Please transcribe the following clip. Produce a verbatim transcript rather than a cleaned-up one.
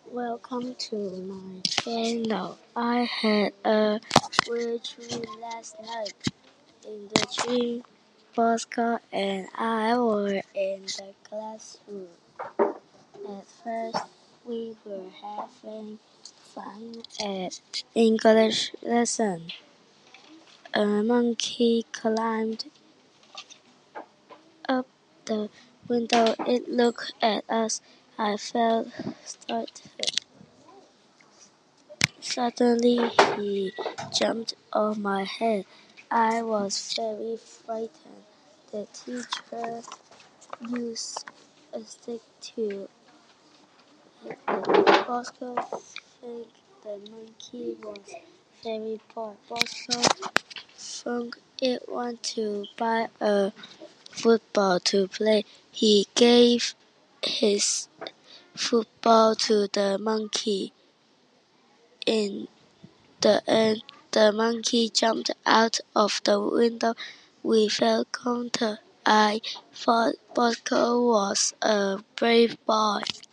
Welcome to my channel. I had a weird dream last night. In the dream, Bosco and I were in the classroom. At first, we were having fun at English lesson. A monkey climbed up the window. It looked at us. I felt startled. Suddenly he jumped on my head. I was very frightened. The teacher used a stick to hit him. Bosco think the monkey was very bored. Bosco think it wanted to buy a football to play. He gave his football to the monkey. In the end, the monkey jumped out of the window. We felt counter. I thought Bosco was a brave boy.